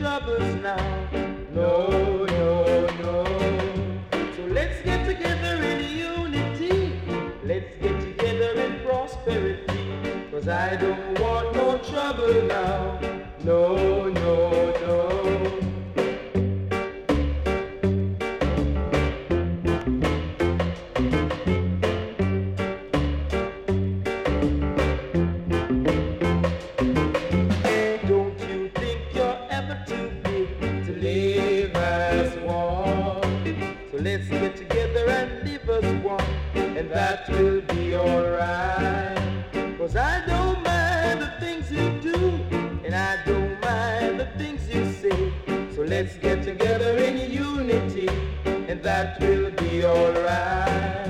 troubles now. No, no, no. So let's get together in unity. Let's get together in prosperity. 'Cause I don't want no trouble now. No, no, no. Let's get together and live as one, and that will be alright. 'Cause I don't mind the things you do, and I don't mind the things you say. So let's get together in unity, and that will be alright.